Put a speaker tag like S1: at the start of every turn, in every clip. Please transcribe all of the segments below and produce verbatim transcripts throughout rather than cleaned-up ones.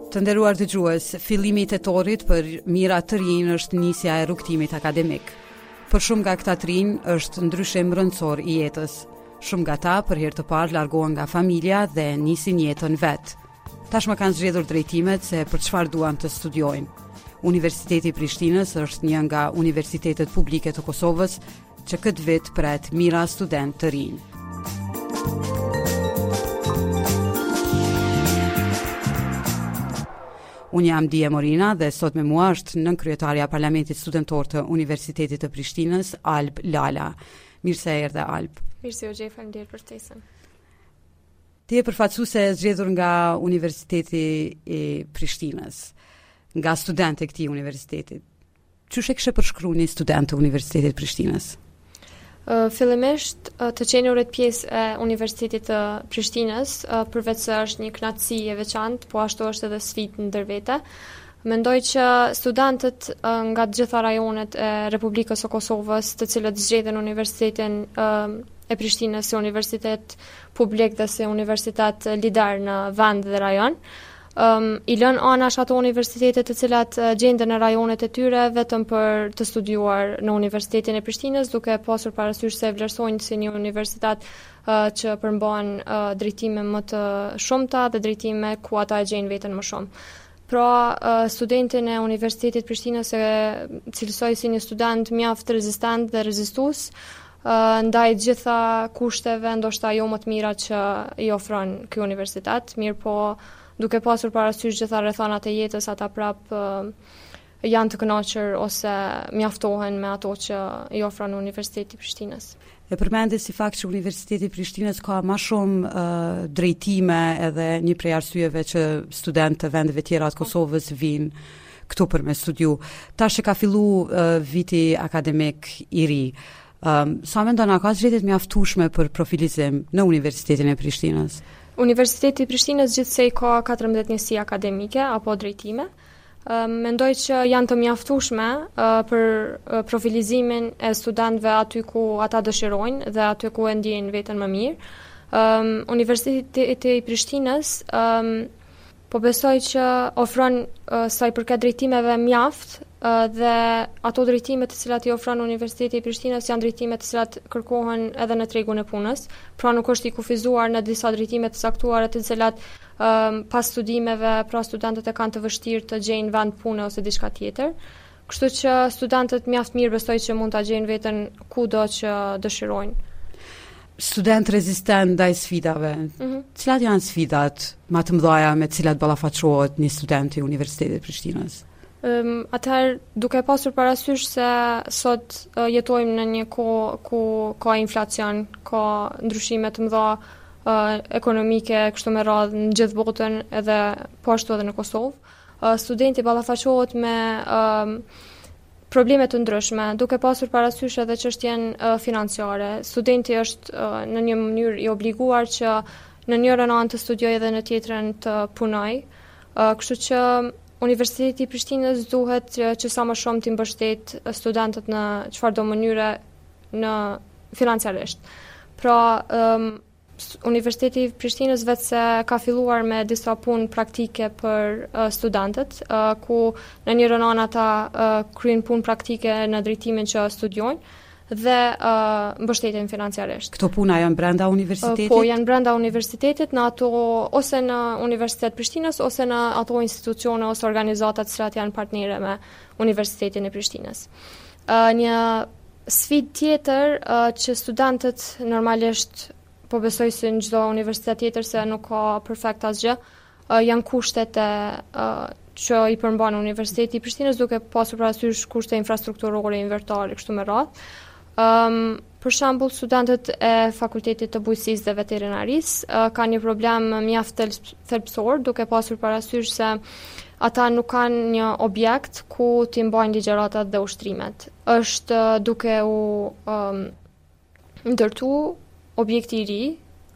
S1: Të nderuar dëgjues, fillimi i tetorit për mira të rinj është nisja e rrugtimit akademik. Për shumë nga këta të rinj është ndryshim rëndësor i jetës. Shumë nga ta për herë të parë largohen nga familja dhe nisin jetën vet. Tashmë kanë zgjedhur drejtimet se për çfarë duan të studiojnë. Universiteti i Prishtinës është një nga universitetet publike të Kosovës që këtë vit pret mira student të rinj. Unë jam Dije Morina dhe sot me mua është nënkryetaria e Parlamentit Studentor të Universitetit të Prishtinës, Alp Lala. Mirë se erdhe, Alp.
S2: Mirë se u gjej, faleminderit për ftesën.
S1: Ti je përfaqësuese e zgjedhur nga Universiteti i Prishtinës, nga studentë e këtij universiteti. Çush e kishe përshkruar një student të Universitetit të Prishtinës?
S2: Uh, fillimisht uh, të qenurit pjesë e Universitetit të Prishtinës, uh, përveç se është një kënaqësi e veçantë, po ashtu është edhe sfidë ndër vete. Mendoj që studentët uh, nga të gjitha rajonet e Republikës së Kosovës, të cilët zgjedhin Universitetin uh, e Prishtinës si universitet publik dhe si universitet lider në vend dhe rajon, Um, i lën anash ato universitetet të cilat uh, gjenden në rajonet e tyre vetëm për të studiuar në Universitetin e Prishtinës, duke pasur parasysh se vlerësojnë si një universitet uh, që përmban uh, drejtime më të shumta dhe drejtime ku ata e gjejnë veten më shumë. Pra, uh, studentin e Universitetit Prishtinës e cilësoj si një student mjaft rezistent dhe rezistues, uh, ndaj gjitha kushteve, ndoshta jo më të mira që i ofron ky universitet, mirë po duke pasur parasysh gjitha rrethonat e jetës, ata prap uh, janë të kënaqur ose mjaftohen me ato që i ofron Universiteti i Prishtinës.
S1: E përmendë si fakt që Universiteti i Prishtinës ka më shumë uh, drejtime edhe një prej arsyeve që studentë të vendeve tjera të Kosovës vinë këtu për me studiu. Tash që ka fillu uh, viti akademik i ri, um, sa mendon a ka zgjedhjet mjaftueshme për profilizim në Universitetin e Prishtinës?
S2: Universiteti i Prishtinës gjithsej ka katërmbëdhjetë njësi akademike apo drejtime. Uh, mendoj që janë të mjaftueshme uh, për uh, profilizimin e studentëve aty ku ata dëshirojnë dhe aty ku e ndjejnë veten më mirë. Um, Universiteti i Prishtinës um, po besoj që ofron uh, sa i përket drejtimeve mjaft uh, dhe ato drejtime të cilat i ofron Universiteti i Prishtinës janë drejtime të cilat kërkohen edhe në tregun e punës, pra nuk është i kufizuar në disa drejtime të saktuara të cilat um, pas studimeve, pra studentët e kanë të vështirë të gjejnë vend pune ose diçka tjetër. Kështu që studentët mjaft mirë besoj që mund ta gjejnë veten kudo që dëshirojnë.
S1: Student rezistent ndaj sfidave. Mm-hmm. Cilat janë sfidat më të mëdha me të cilat ballafaqohet një student i Universitetit të Prishtinës?
S2: Um, atëherë, duke pasur parasysh se sot uh, jetojmë në një kohë ku ka inflacion, ka ndryshime të mëdha uh, ekonomike, kështu me radhë në gjithë botën edhe po ashtu edhe në Kosovë, uh, studenti ballafaqohet me um, probleme të ndryshme, duke pasur parasysh edhe çështjen uh, financiare. Studenti është uh, në një mënyrë i obliguar që në njërin anë të studiojë dhe në tjetrën të punojë. Uh, kështu që Universiteti i Prishtinës duhet që, që sa më shumë të mbështet studentët në çfarëdo mënyre në financiarisht. Pra, um, Universiteti i Prishtinës vetë se ka filluar me disa punë praktike për uh, studentët, uh, ku në njërin anë ata uh, kryejnë punë praktike në drejtimin që studiojnë dhe uh, mbështeten financiarisht.
S1: Këto puna janë brenda universitetit?
S2: Uh, po, janë brenda universitetit, në ato ose në Universitet Prishtinës ose në ato institucione ose organizata të cilat janë partnere me Universitetin e Prishtinës. Uh, një sfidë tjetër uh, që studentët normalisht po besoj se në çdo universitet tjetër se nuk ka perfekt asgjë, uh, janë kushtet e uh, që i përmban Universiteti i Prishtinës, duke pasur parasysh kushte infrastrukturore, invertare, kështu me radhë. Um, për shembull, studentët e Fakultetit të Bujqësisë dhe Veterinarisë uh, kanë një problem mjaft thelbësor, duke pasur parasysh se ata nuk kanë një objekt ku t'i mbajnë ligjëratat dhe ushtrimet. Është uh, duke u um, ndërtu objekti i ri,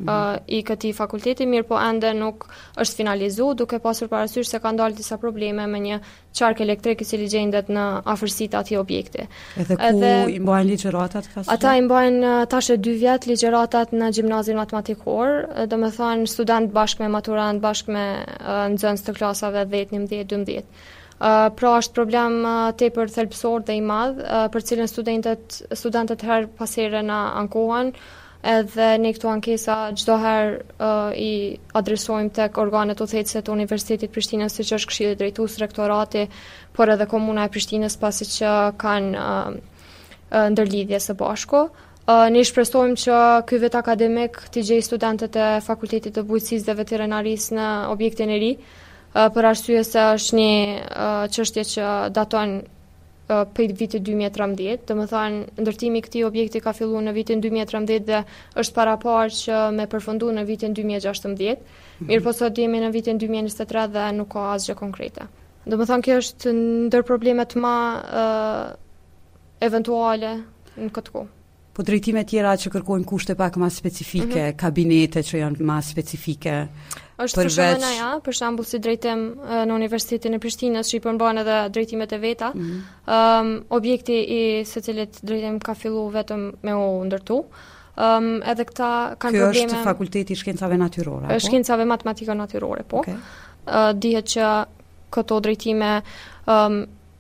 S2: mm-hmm. uh, i këtij fakulteti, mirë po ende nuk është finalizuar, duke pasur parasysh se ka ndalë disa probleme me një qark elektrik i cili gjendet në afërsitë atij objekti.
S1: Edhe ku Edhe, i mbajnë ligjëratat?
S2: Ata i mbajnë tash e dy vjet ligjëratat në gjimnazin matematikor, do të thonë student bashkë me maturant, bashkë me uh, nxënës të klasave dhjetë, njëmbëdhjetë, dymbëdhjetë. Uh, pra është problem uh, tepër thelbësor dhe i madh, uh, për cilën studentët studentët her pas here na ankohen, edhe ne këto ankesa çdo herë uh, i adresojmë tek organet udhëheqëse të Universitetit Prishtinës, siç është Këshilli Drejtues, Rektorati, por edhe Komuna e Prishtinës, pasi që kanë uh, uh, ndërlidhje së bashku. Uh, ne shpresojmë që ky vit akademik të gjejë studentët e Fakultetit të Bujqësisë dhe Veterinarisë në objektin e ri, Uh, për arsye se është një uh, çështje që daton uh, prej vitit dy mijë e trembëdhjetë, domethënë ndërtimi i këtij objekti ka filluar në vitin dy mijë e trembëdhjetë dhe është paraparë që me përfundu në vitin dy mijë e gjashtëmbëdhjetë. Mm-hmm. Mirë po sot jemi në vitin dy mijë e njëzet e tre dhe nuk ka asgjë konkrete. Domethënë kjo është ndër problemet më uh, eventuale në këtë kohë.
S1: Po drejtime tjera që kërkojnë kushte pak më specifike, mm-hmm. kabinete që janë më specifike.
S2: Është për shembull ja, për shembull si drejtim në Universitetin e Prishtinës që i përmban edhe drejtimet e veta. Mm-hmm. Um, objekti i secilit drejtim ka filluar vetëm me u ndërtu. Um, edhe këta kanë
S1: Kjo
S2: probleme.
S1: Kjo është Fakulteti i Shkencave Natyrore, apo?
S2: Shkencave Matematika Natyrore, po.
S1: Okay.
S2: Uh, dihet që këto drejtime um,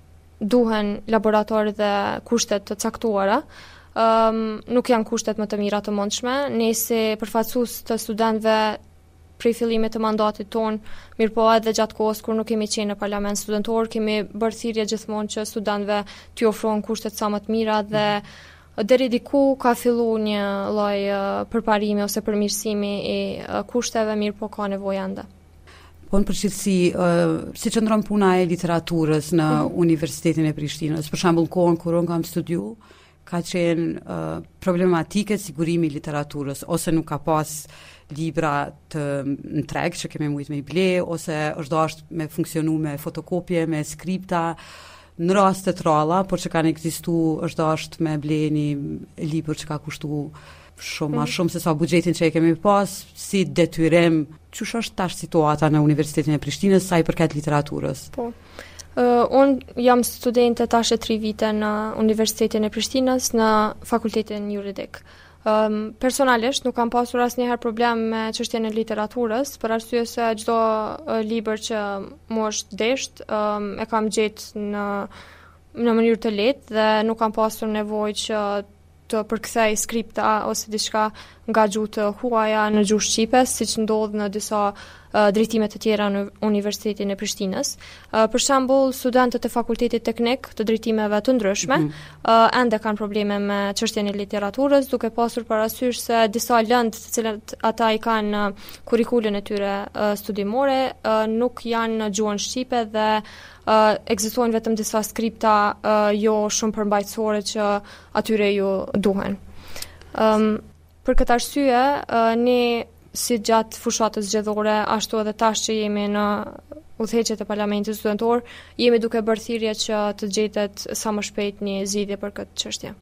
S2: duhen laborator dhe kushtet të caktuara. Um, nuk janë kushtet më të mira të mundshme. Ne si përfaqësues të studentëve prej fillimit të mandatit ton, mirë po edhe gjatë kohës kur nuk kemi qenë në parlament studentor, kemi bërë thirrje gjithmonë që studentëve t'i ofrohen kushtet sa më të mira dhe mm. deri diku ka filluar një lloj uh, përparimi ose përmirësimi i uh, kushteve, mirë po ka nevojë ende.
S1: Po në përgjithësi, uh, si qëndron puna e literaturës në mm. Universitetin e Prishtinës, për shembull kohën kur unë kam studiu, ka qenë uh, problematike sigurimi i literaturës, ose nuk ka pas libra të në treg që kemi mujt me i ble, ose është dashur me funksionu me fotokopje, me skripta, në raste të ralla, por që kanë ekzistuar është dashur me ble një libër që ka kushtu shumë ma mm. shumë se sa buxhetin që e kemi pas, si detyrim. Çush është tash situata në Universitetin e Prishtinës sa i përket literaturës?
S2: Po. Uh, unë jam studente tash e tri vite në Universitetin e Prishtinës në Fakultetin Juridik. Um, personalisht nuk kam pasur asnjëherë problem me çështjen e literaturës, për arsye se çdo uh, libër që më është desht, um, e kam gjetë në në mënyrë të lehtë dhe nuk kam pasur nevojë që të përkthej skripta ose diçka nga gjuhë të huaja në gjuhë shqipe, siç ndodh në disa uh, drejtime të tjera në Universitetin e Prishtinës. Uh, për shembull, studentët e Fakultetit Teknik të drejtimeve të ndryshme mm-hmm. uh, ende kanë probleme me çështjen e literaturës, duke pasur parasysh se disa lëndë të cilat ata i kanë në uh, kurrikulën e tyre uh, studimore uh, nuk janë në gjuhën shqipe dhe Uh, ekzistojnë vetëm disa skripta uh, jo shumë përmbajtësore që atyre ju duhen. Um, për këtë arsye, uh, ne si gjatë fushatës zgjedhore, ashtu edhe tash që jemi në udhëheqjet e Parlamentit studentor, jemi duke bërë thirrje që të gjetet sa më shpejt një zgjidhje për këtë çështje.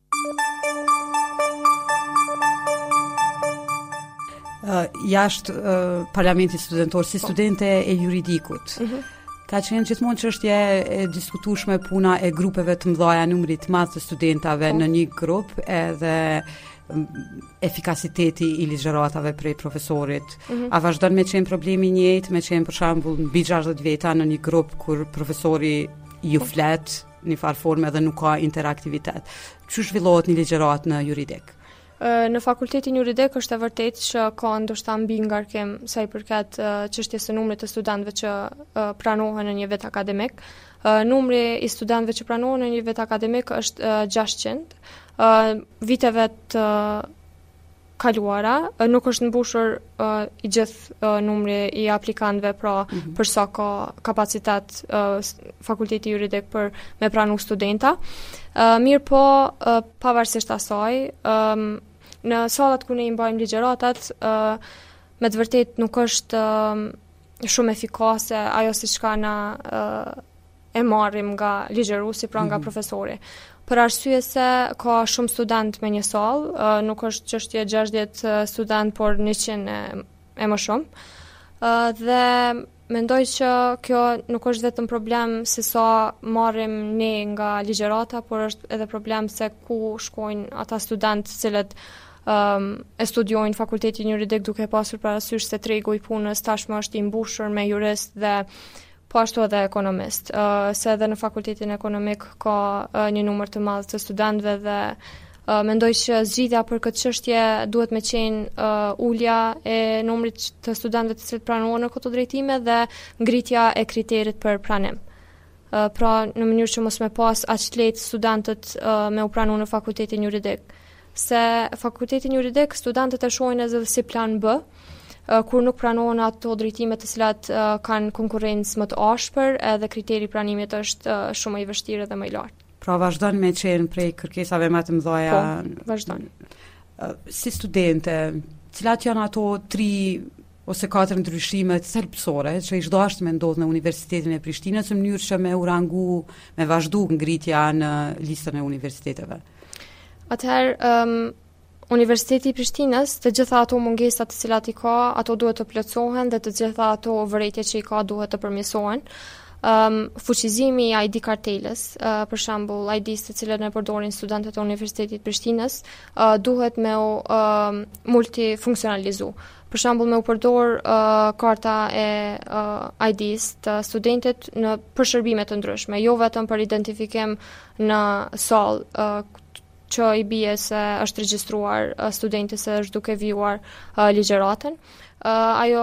S1: Uh, jashtë uh, Parlamentit studentor, si studente e juridikut, mm-hmm. ka qenë gjithmonë çështje e diskutueshme puna e grupeve të mëdha, numrit të madh të studentave oh. në një grup, edhe um, efikasiteti i ligjëratave prej profesorit. Mm-hmm. A vazhdon me qenë problemi i njëjtë, me qenë për shembull mbi gjashtëdhjetë veta në një grup kur profesori ju flet në farë forme dhe nuk ka interaktivitet. Çu zhvillohet një ligjërat në juridik?
S2: Në fakultetin juridik është e vërtetë që ka ndoshta mbi ngarkim sa i përket çështjes së numrit të studentëve që uh, pranohen në një vit akademik. Uh, numri i studentëve që pranohen në një vit akademik është uh, gjashtëqind. Uh, viteve të uh, kaluara uh, nuk është mbushur uh, i gjithë uh, numri i aplikantëve, pra mm-hmm. për sa ka kapacitet uh, fakulteti juridik për me pranu studenta. Uh, mirë po, uh, pavarësisht asaj, um, në sallat ku ne i mbajmë ligjëratat, uh, me të vërtet nuk është uh, shumë efikase ajo siç ka na uh, e marrim nga ligjëruesi, pra nga mm-hmm. profesori. për arsye se ka shumë student me një sallë, uh, nuk është çështje gjashtëdhjetë student, por njëqind e, e më shumë. Uh, dhe mendoj që kjo nuk është vetëm problem se sa marrim ne nga ligjërata, por është edhe problem se ku shkojnë ata student cilët um, e studiojnë fakultetin juridik duke pasur parasysh se tregu i punës tashmë është i mbushur me jurist dhe po ashtu edhe ekonomist, uh, se edhe në fakultetin ekonomik ka uh, një numër të madh të studentëve dhe uh, mendoj që zgjidhja për këtë çështje duhet me qenë uh, ulja e numrit të studentëve të cilët pranohen në këto drejtime dhe ngritja e kriterit për pranim. Uh, pra në mënyrë që mos me pas aq lehtë studentët uh, me u pranu në fakultetin juridik. Se fakultetin juridik studentët e shohin edhe si plan B, kur nuk pranohen ato drejtime të cilat uh, kanë konkurrencë më të ashpër, edhe kriteri pranimit është uh, shumë i vështirë dhe më i lartë.
S1: Pra vazhdon me qenë prej kërkesave më të mëdha.
S2: Po, vazhdon.
S1: Uh, si studente, cilat janë ato tri ose katër ndryshimet thelbësore që i çdo ashtë me ndodhë në Universitetin e Prishtinës në mënyrë që me u rangu, me vazhdu ngritja në listën e universiteteve?
S2: Atëherë, um, Universiteti i Prishtinës, të gjitha ato mungesa të cilat i ka, ato duhet të plotësohen dhe të gjitha ato vërejtje që i ka duhet të përmirësohen. Um, fuqizimi i I D kartelës, uh, për shembull I D-s të cilën e përdorin studentët e Universitetit Prishtinës, uh, duhet me u uh, multifunksionalizu. Për shembull me u përdor uh, karta e uh, I D-s të studentit në për shërbime të ndryshme, jo vetëm për identifikim në sallë, uh, që i bie se është regjistruar uh, studenti se është duke vijuar uh, ligjëratën. Uh, ajo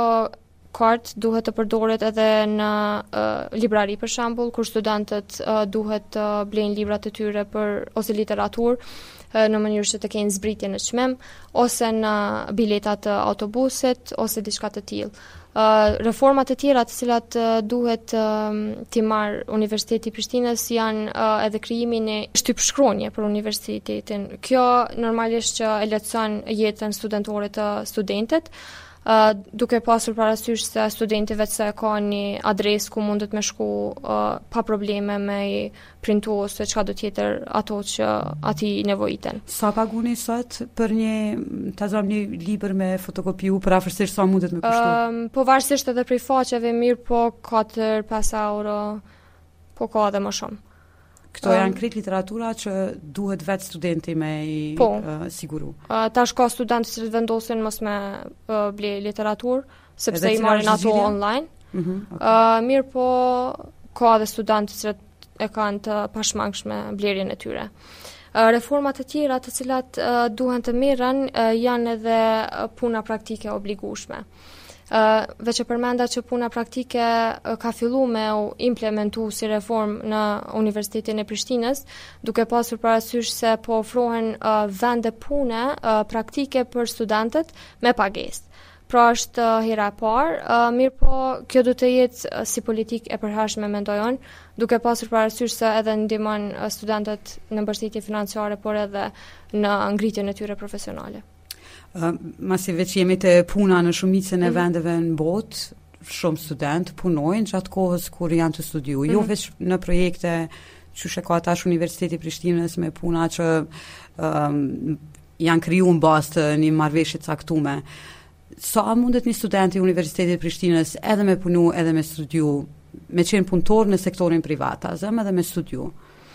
S2: kartë duhet të përdoret edhe në uh, librari për shembull, kur studentët uh, duhet të uh, blejnë librat e tyre për ose literaturë uh, në mënyrë që të kenë zbritje në çmim, ose në biletat të autobusit ose diçka të tillë. Uh, reformat e tjera të cilat uh, duhet uh, t'i marrë Universiteti i Prishtinës janë uh, edhe krijimin e shtypshkronje për universitetin. Kjo normalisht që e lehtëson jetën studentore të studentit, uh, duke pasur parasysh se studenti vetë se ka një adresë ku mundet me shku uh, pa probleme me i printu ose çka do tjetër ato që ati nevojiten.
S1: Sa paguni sot për një ta zëm një libër me fotokopiu, për afërsisht sa mundet me kushtu?
S2: Um, po varësisht edhe prej faqeve mirë, po katër pesë euro, po ka edhe më shumë.
S1: Këto um, janë krejt literatura që duhet vetë studenti me i
S2: po,
S1: uh, siguru.
S2: Uh, tash ka studentë që vendosin mos me uh, ble literaturë, sepse i marrin ato online. Mm-hmm, okay. uh, mirë po ka edhe studentë që e kanë të pashmangshme blerjen e tyre. Uh, reformat e tjera të cilat uh, duhen të merren uh, janë edhe puna praktike obligueshme. Uh, veç e përmenda që puna praktike uh, ka fillu me u implementu si reform në Universitetin e Prishtinës, duke pasur parasysh se po ofrohen uh, vende pune uh, praktike për studentët me pagesë. Pra është uh, hera e parë, uh, mirë po kjo do të jetë uh, si politik e përhershme mendojon, duke pasur parasysh se edhe ndihmon uh, studentët në mbështetje financiare, por edhe në ngritjen e tyre profesionale.
S1: Uh, masi veç jemi të puna në shumicën e mm-hmm. vendeve në botë, shumë student punojnë gjatë kohës kur janë të studiu. Mm-hmm. Jo veç në projekte që shë ka tash Universiteti Prishtinës me puna që um, janë kriju në bazë të një marrëveshje caktume. Sa mundet një student i Universitetit Prishtinës edhe me punu, edhe me studiu, me qenë punëtor në sektorin privat, azëm edhe me studiu?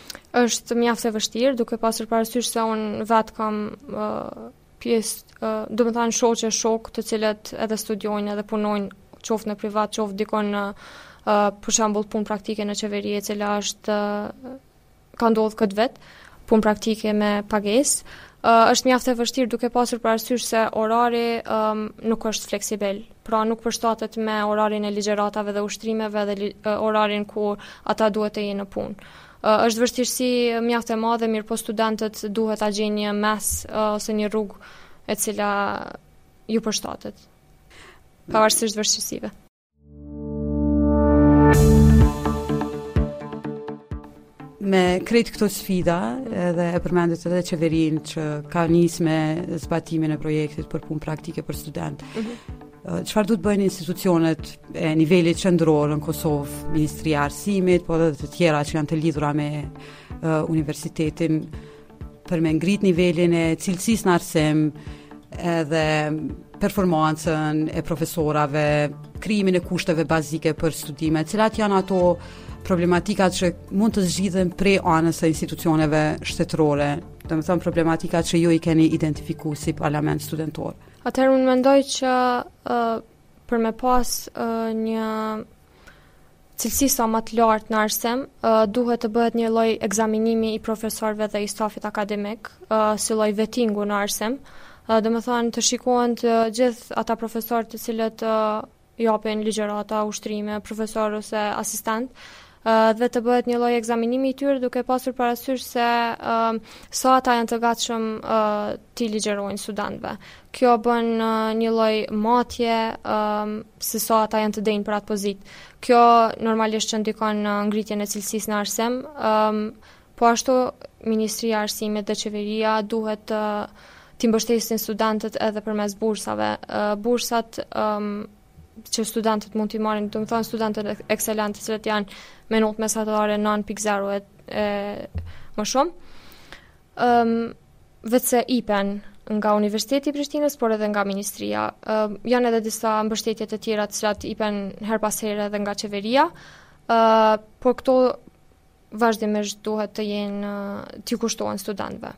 S2: Është mjaft e vështirë, duke pasur parasysh se unë vetë kam uh, pjesë, uh, do të thënë shoqe shok të cilët edhe studiojnë edhe punojnë qoftë në privat, qoftë dikon në uh, për shembull punë praktike në qeveri, e cila është uh, ka ndodhur këtë vet, punë praktike me pagesë. Uh, është mjaft e vështirë duke pasur parasysh se orari um, nuk është fleksibel. Pra nuk përshtatet me orarin e ligjëratave dhe ushtrimeve dhe li, uh, orarin kur ata duhet të jenë në punë. Uh, është vështirësi mjaft e madhe, mirë po studentët duhet ta gjejnë një mes uh, ose një rrugë e cila ju përshtatet. Pavarësisht vështirësive.
S1: Me krejt këto sfida, edhe e përmendet edhe qeverin që ka nis me zbatimin e projektit për punë praktike për student. Mm-hmm. Çfarë duhet bëjnë institucionet e nivelit qendror në Kosovë, Ministria e Arsimit, po edhe të tjera që janë të lidhura me uh, universitetin për me ngrit nivelin e cilësisë në arsim edhe performancën e profesorave, krijimin e kushteve bazike për studime, cilat janë ato problematikat që mund të zgjidhen prej anës së institucioneve shtetërore, do të thënë problematikat që ju i keni identifikuar si parlament studentor.
S2: Atëherë unë mendoj që uh, për me pas uh, një cilësi sa më të lartë në arsim, uh, duhet të bëhet një lloj ekzaminimi i profesorëve dhe i stafit akademik, uh, si lloj vettingu në arsim. Uh, dhe më thënë të shikohen të gjithë ata profesorë të cilët uh, japin ligjërata, ushtrime, profesor ose asistent, uh, dhe të bëhet një lloj ekzaminimi i tyre duke pasur parasysh se uh, sa ata janë të gatshëm uh, t'i ligjërojnë studentëve. Kjo bën uh, një lloj matje um, se sa ata janë të denjë për atë pozitë. Kjo normalisht që ndikon në ngritjen e cilësisë në arsim, um, po ashtu Ministria e Arsimit dhe qeveria duhet uh, t'i mbështesin studentët edhe përmes bursave. Uh, bursat um, që studentët mund t'i marrin, do të thonë studentët ekselentë, që janë me notë mesatare nëntë pikë zero e, e më shumë. Um, vetëse I P E N nga Universiteti i Prishtinës, por edhe nga Ministria. Uh, janë edhe disa mbështetje të tjera të cilat I P E N her pas here edhe nga qeveria, uh, por këto vazhdimisht duhet të jenë uh, t'i kushtohen studentëve.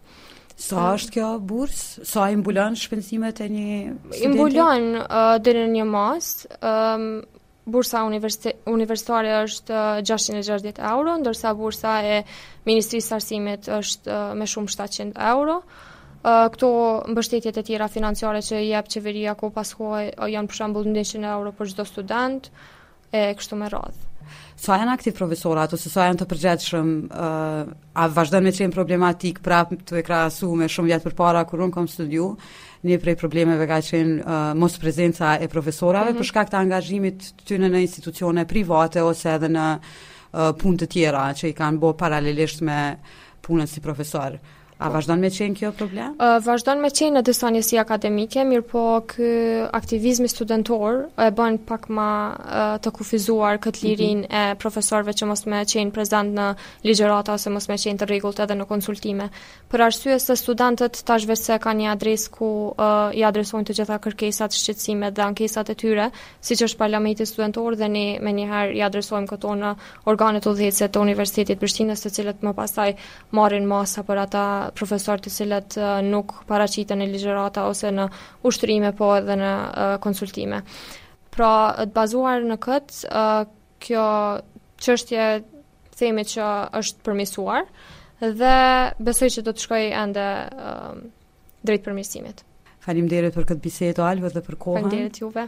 S1: Sa është kjo bursë? Sa i mbulon shpenzimet e një studenti?
S2: I mbulon uh, deri në një mas. Um, bursa universitare është uh, gjashtëqind e gjashtëdhjetë euro, ndërsa bursa e Ministrisë së Arsimit është uh, me shumë shtatëqind euro. Uh, këto mbështetjet e tjera financiare që jep qeveria ku pas kohë uh, janë për shembull njëqind euro për çdo student e kështu me radhë.
S1: Sa janë aktiv profesorat ose sa janë të përgjithshëm, uh, a vazhdon me qenë problematik prap të e krahasu me shumë vjet përpara kur unë kam studiu, një prej problemeve ka qenë uh, mos prezenca e profesorave mm-hmm. për shkak të angazhimit të tyre në institucione private ose edhe në uh, punë të tjera që i kanë bërë paralelisht me punën si profesor. A vazhdon me qenë kjo problem?
S2: Uh, vazhdon me qenë në disa njësi akademike, mirë po kë aktivizmi studentor e bën pak ma uh, të kufizuar këtë lirin mm-hmm. e profesorëve që mos me qenë prezent në ligjërata ose mos me qenë të rregullt edhe në konsultime. Për arsye se studentët tash vetë kanë një adresë ku uh, i adresojnë të gjitha kërkesat, shqetësimet dhe ankesat e tyre, siç është Parlamenti studentor, dhe ne menjëherë i adresojmë këto në organet udhëheqëse të Universitetit Prishtinës, të cilët më pastaj marrin masa për ata profesor të cilët uh, nuk paraqiten në ligjërata ose në ushtrime, po edhe në uh, konsultime. Pra, të bazuar në këtë, uh, kjo çështje themi që është përmirësuar dhe besoj që do të shkojë ende uh, drejt përmirësimit.
S1: Faleminderit për këtë bisedë, Alva, dhe për kohën.
S2: Faleminderit juve.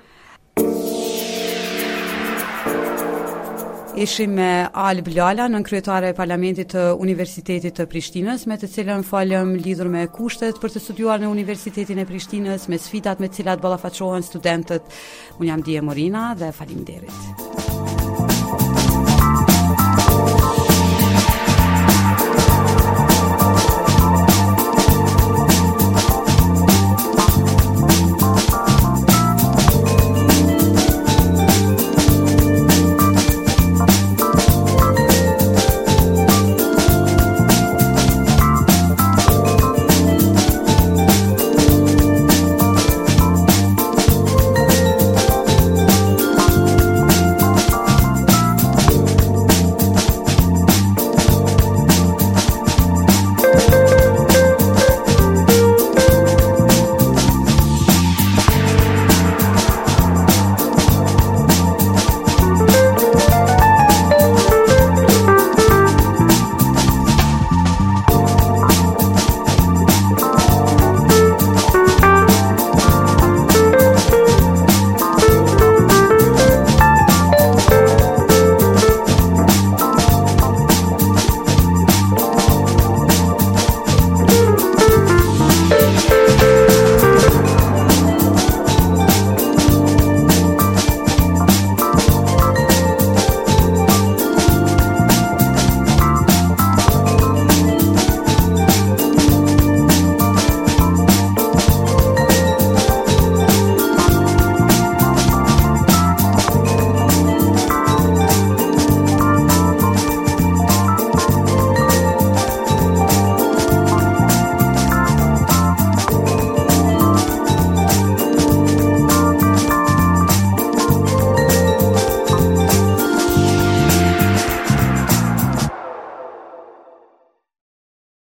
S1: Ishim me Alb Lala, nënkryetare e Parlamentit të Universitetit të Prishtinës, me të cilën falem lidhur me kushtet për të studiuar në Universitetin e Prishtinës, me sfidat me të cilat ballafaqohen studentët. Unë jam Dije Morina dhe faleminderit.